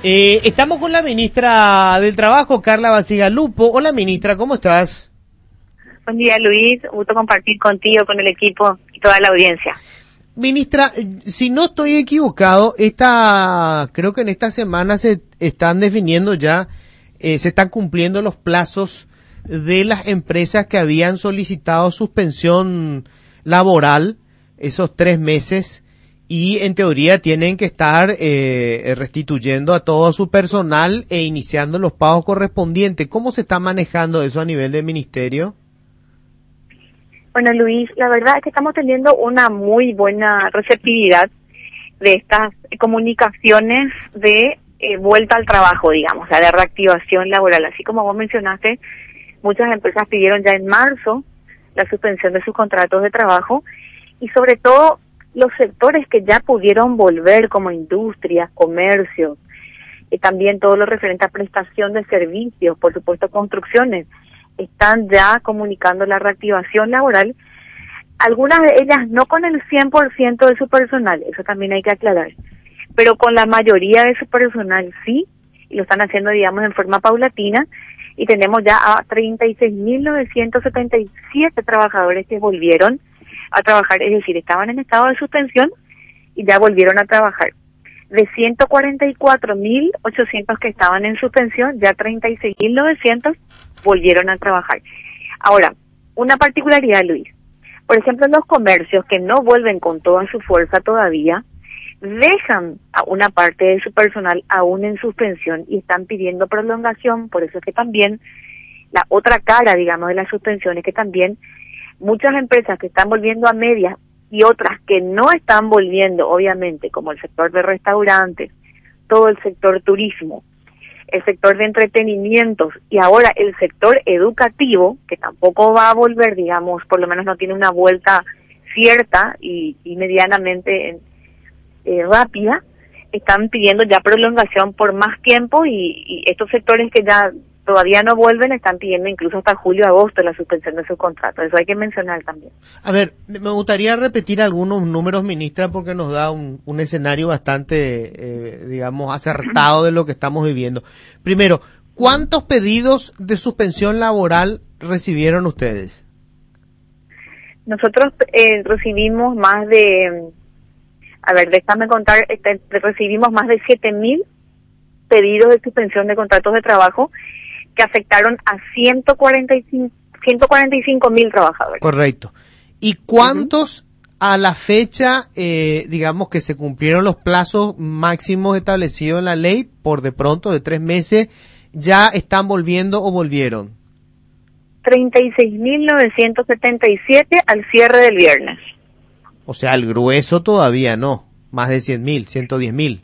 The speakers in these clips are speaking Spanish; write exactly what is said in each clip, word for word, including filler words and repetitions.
Eh, estamos con la ministra del Trabajo, Carla Bacigalupo. Hola, ministra, ¿cómo estás? Buen día, Luis. Un gusto compartir contigo, con el equipo y toda la audiencia. Ministra, si no estoy equivocado, esta, creo que en esta semana se están definiendo ya, eh, se están cumpliendo los plazos de las empresas que habían solicitado suspensión laboral, esos tres meses, y en teoría tienen que estar eh, restituyendo a todo su personal e iniciando los pagos correspondientes. ¿Cómo se está manejando eso a nivel del ministerio? Bueno, Luis, la verdad es que estamos teniendo una muy buena receptividad de estas comunicaciones de eh, vuelta al trabajo, digamos, o sea, de reactivación laboral. Así como vos mencionaste, muchas empresas pidieron ya en marzo la suspensión de sus contratos de trabajo y sobre todo los sectores que ya pudieron volver, como industria, comercio, y también todo lo referente a prestación de servicios, por supuesto construcciones, están ya comunicando la reactivación laboral, algunas de ellas no con el cien por ciento de su personal, eso también hay que aclarar, pero con la mayoría de su personal sí, y lo están haciendo, digamos, en forma paulatina, y tenemos ya a treinta y seis mil novecientos setenta y siete trabajadores que volvieron a trabajar, es decir, estaban en estado de suspensión y ya volvieron a trabajar. De ciento cuarenta y cuatro mil ochocientos que estaban en suspensión, ya treinta y seis mil novecientos volvieron a trabajar. Ahora, una particularidad, Luis. Por ejemplo, los comercios que no vuelven con toda su fuerza todavía, dejan a una parte de su personal aún en suspensión y están pidiendo prolongación. Por eso es que también la otra cara, digamos, de la suspensión es que también muchas empresas que están volviendo a medias y otras que no están volviendo, obviamente, como el sector de restaurantes, todo el sector turismo, el sector de entretenimientos y ahora el sector educativo, que tampoco va a volver, digamos, por lo menos no tiene una vuelta cierta y, y medianamente eh, rápida, están pidiendo ya prolongación por más tiempo y, y estos sectores que ya todavía no vuelven están pidiendo incluso hasta julio, agosto la suspensión de sus contratos. Eso hay que mencionar también. A ver, me gustaría repetir algunos números, ministra, porque nos da un, un escenario bastante, eh, digamos, acertado de lo que estamos viviendo. Primero, ¿cuántos pedidos de suspensión laboral recibieron ustedes? Nosotros eh, recibimos más de, a ver, déjame contar, este, recibimos más de siete mil pedidos de suspensión de contratos de trabajo que afectaron a ciento cuarenta y cinco mil trabajadores. Correcto. ¿Y cuántos uh-huh. a la fecha, eh, digamos que se cumplieron los plazos máximos establecidos en la ley, por de pronto de tres meses, ya están volviendo o volvieron? treinta y seis mil novecientos setenta y siete al cierre del viernes. O sea, el grueso todavía no, más de cien mil, ciento diez mil.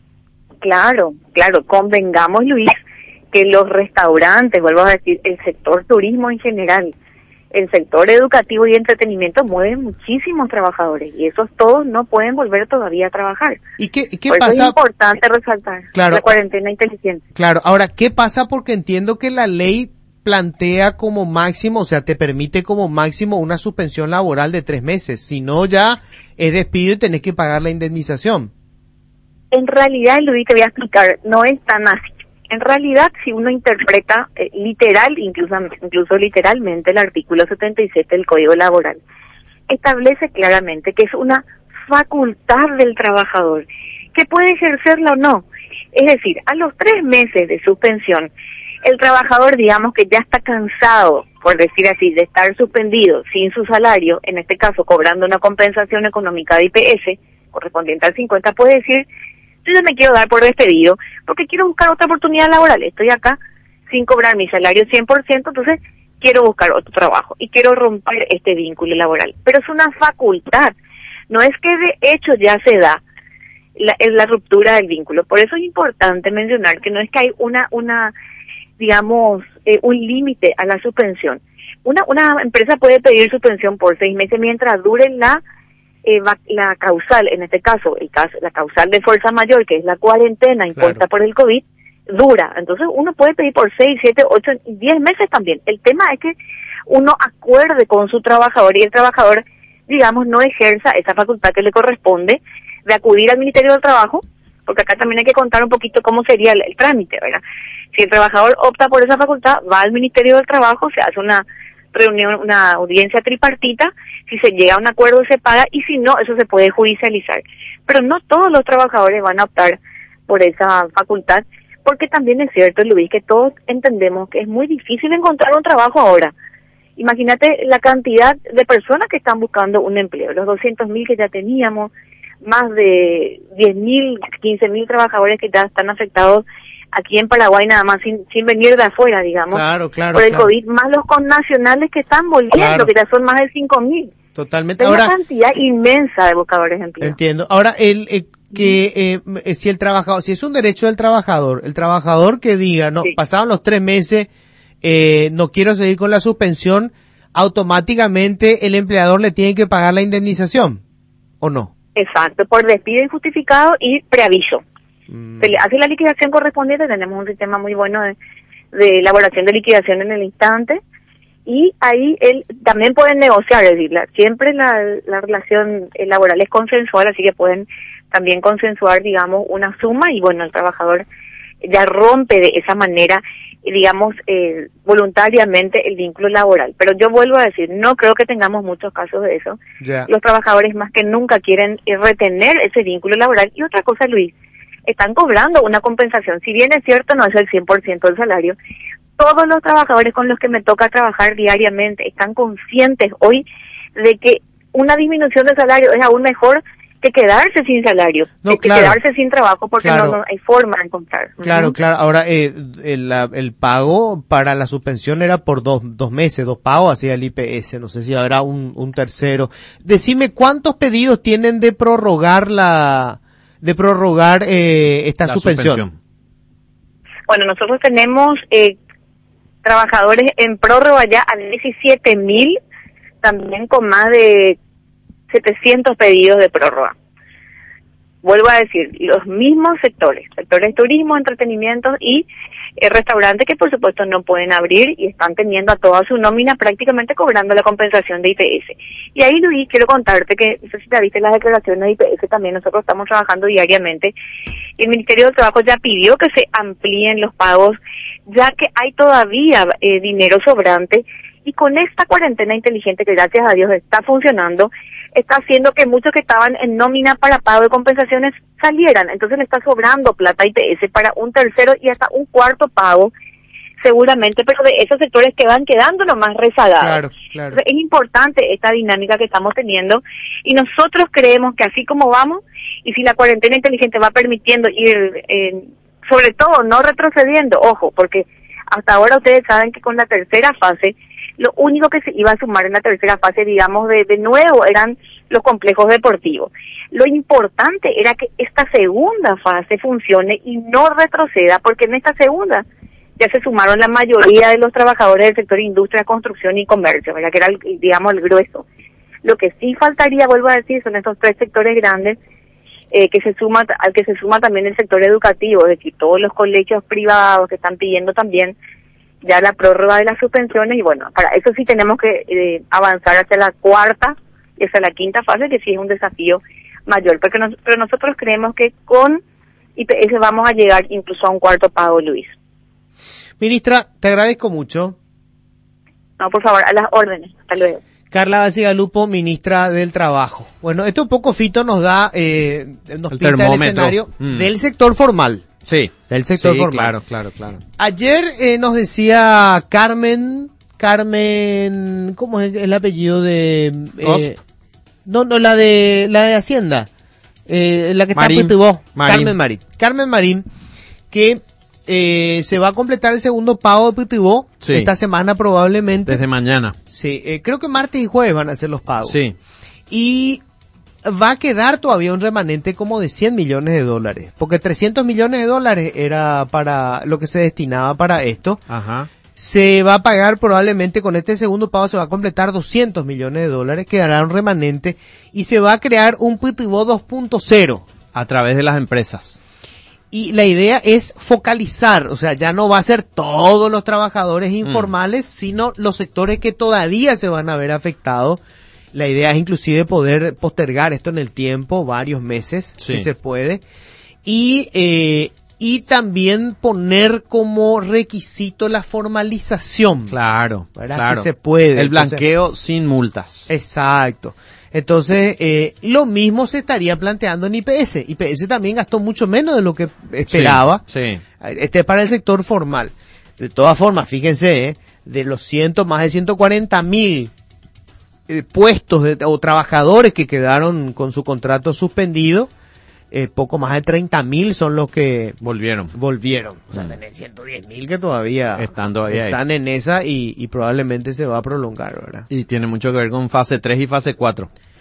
Claro, claro, convengamos, Luis, que los restaurantes, vuelvo a decir, el sector turismo en general, el sector educativo y entretenimiento mueven muchísimos trabajadores y esos todos no pueden volver todavía a trabajar. ¿Y qué, qué Por pasa? Eso es importante resaltar claro, la cuarentena inteligente. Claro, ahora, ¿qué pasa? Porque entiendo que la ley plantea como máximo, o sea, te permite como máximo una suspensión laboral de tres meses, si no ya es despido y tenés que pagar la indemnización. En realidad, Luis, te voy a explicar, no es tan así. En realidad, si uno interpreta eh, literal, incluso, incluso literalmente, el artículo setenta y siete del Código Laboral, establece claramente que es una facultad del trabajador, que puede ejercerla o no. Es decir, a los tres meses de suspensión, el trabajador, digamos que ya está cansado, por decir así, de estar suspendido sin su salario, en este caso cobrando una compensación económica de I P S correspondiente al cincuenta, puede decir: yo ya me quiero dar por despedido porque quiero buscar otra oportunidad laboral. Estoy acá sin cobrar mi salario cien por ciento, entonces quiero buscar otro trabajo y quiero romper este vínculo laboral. Pero es una facultad, no es que de hecho ya se da la, la ruptura del vínculo. Por eso es importante mencionar que no es que hay una, una digamos, eh, un límite a la suspensión. Una, una empresa puede pedir suspensión por seis meses mientras dure la Eh, va, la causal, en este caso, el caso, la causal de fuerza mayor, que es la cuarentena impuesta claro. por el COVID, dura. Entonces uno puede pedir por seis, siete, ocho, diez meses también. El tema es que uno acuerde con su trabajador y el trabajador, digamos, no ejerza esa facultad que le corresponde de acudir al Ministerio del Trabajo porque acá también hay que contar un poquito cómo sería el, el trámite, ¿verdad? Si el trabajador opta por esa facultad, va al Ministerio del Trabajo, se hace una reunión, una audiencia tripartita, si se llega a un acuerdo se paga, y si no, eso se puede judicializar. Pero no todos los trabajadores van a optar por esa facultad, porque también es cierto, Luis, que todos entendemos que es muy difícil encontrar un trabajo ahora. Imagínate la cantidad de personas que están buscando un empleo, los doscientos mil que ya teníamos, más de diez mil, quince mil trabajadores que ya están afectados aquí en Paraguay, nada más sin, sin venir de afuera, digamos, claro, claro, por el claro. COVID, más los connacionales que están volviendo, claro, que ya son más de cinco mil. Totalmente. Es Ahora, una cantidad inmensa de buscadores de empleo. Entiendo. Ahora, el eh, que eh, si el trabajador, si es un derecho del trabajador, el trabajador que diga, no, sí, pasaron los tres meses, eh, no quiero seguir con la suspensión, automáticamente el empleador le tiene que pagar la indemnización, ¿o no? Exacto, por despido injustificado y preaviso. Mm. Se le hace la liquidación correspondiente, tenemos un sistema muy bueno de, de elaboración de liquidación en el instante, y ahí él también pueden negociar, es decir, la, siempre la, la relación laboral es consensual, así que pueden también consensuar, digamos, una suma, y bueno, el trabajador ya rompe de esa manera, digamos, eh, voluntariamente el vínculo laboral. Pero yo vuelvo a decir, no creo que tengamos muchos casos de eso. Yeah. Los trabajadores más que nunca quieren eh, retener ese vínculo laboral. Y otra cosa, Luis, están cobrando una compensación. Si bien es cierto, no es el cien por ciento del salario, todos los trabajadores con los que me toca trabajar diariamente están conscientes hoy de que una disminución de salario es aún mejor que quedarse sin salario, no, que claro, quedarse sin trabajo, porque claro, no, no hay forma de encontrar. Claro, uh-huh. claro. Ahora, eh, el, el pago para la suspensión era por dos, dos meses, dos pagos, hacía el I P S, no sé si habrá un, un tercero. Decime, ¿cuántos pedidos tienen de prorrogar la, de prorrogar eh, esta la suspensión? suspensión? Bueno, nosotros tenemos eh, trabajadores en prórroga ya a diecisiete mil, también con más de setecientos pedidos de prórroga. Vuelvo a decir, los mismos sectores, sectores turismo, entretenimiento y eh, restaurantes que por supuesto no pueden abrir y están teniendo a toda su nómina prácticamente cobrando la compensación de I P S. Y ahí, Luis, quiero contarte que, no sé si te viste las declaraciones de I P S, también nosotros estamos trabajando diariamente. El Ministerio del Trabajo ya pidió que se amplíen los pagos, ya que hay todavía eh, dinero sobrante, y con esta cuarentena inteligente que gracias a Dios está funcionando, está haciendo que muchos que estaban en nómina para pago de compensaciones salieran. Entonces le está sobrando plata a I P S para un tercero y hasta un cuarto pago, seguramente, pero de esos sectores que van quedando nomás rezagados. Claro, claro. Entonces, es importante esta dinámica que estamos teniendo, y nosotros creemos que así como vamos, y si la cuarentena inteligente va permitiendo ir, eh, sobre todo no retrocediendo, ojo, porque hasta ahora ustedes saben que con la tercera fase, lo único que se iba a sumar en la tercera fase, digamos, de, de nuevo, eran los complejos deportivos. Lo importante era que esta segunda fase funcione y no retroceda, porque en esta segunda ya se sumaron la mayoría de los trabajadores del sector industria, construcción y comercio, ¿verdad? Que era, el, digamos, el grueso. Lo que sí faltaría, vuelvo a decir, son estos tres sectores grandes, eh, que se suma, al que se suma también el sector educativo, es decir, todos los colegios privados que están pidiendo también ya la prórroga de las suspensiones, y bueno, para eso sí tenemos que eh, avanzar hacia la cuarta y hacia la quinta fase, que sí es un desafío mayor, porque nos, pero nosotros creemos que con I P S vamos a llegar incluso a un cuarto pago, Luis. Ministra, te agradezco mucho. No, por favor, a las órdenes. Hasta luego. Carla Bacigalupo, ministra del Trabajo. Bueno, esto un poco, Fito, nos da, eh, nos el pinta el escenario mm. del sector formal. Sí. Del sector sí, formal. claro, claro, claro. Ayer eh, nos decía Carmen, Carmen, ¿cómo es el apellido de? Eh, no, no, la de la de Hacienda, eh, la que Marín. está en Petibó, Marín. Carmen Marín. Carmen Marín, que eh, se va a completar el segundo pago de Petibó sí. esta semana probablemente. Desde mañana. Sí, eh, creo que martes y jueves van a hacer los pagos. Sí. Y va a quedar todavía un remanente como de cien millones de dólares, porque trescientos millones de dólares era para lo que se destinaba para esto. Ajá. Se va a pagar probablemente con este segundo pago, se va a completar doscientos millones de dólares, quedará un remanente y se va a crear un Petibó dos punto cero. A través de las empresas. Y la idea es focalizar, o sea, ya no va a ser todos los trabajadores informales, mm. sino los sectores que todavía se van a ver afectados. La idea es inclusive poder postergar esto en el tiempo, varios meses, sí. si se puede. y eh, y también poner como requisito la formalización. Claro, ¿verdad? claro. Si se puede. El Entonces, blanqueo sin multas. exacto. Entonces, eh, lo mismo se estaría planteando en I P S. I P S también gastó mucho menos de lo que esperaba. Sí, sí. Este es para el sector formal. De todas formas, fíjense, eh, de los ciento, más de ciento cuarenta mil eh, puestos de, o trabajadores que quedaron con su contrato suspendido, eh, poco más de treinta mil son los que Volvieron. volvieron. O sea, Mm. tenés ciento diez mil que todavía Están todavía ahí. están en esa y, y probablemente se va a prolongar, ¿verdad? Y tiene mucho que ver con fase tres y fase cuatro.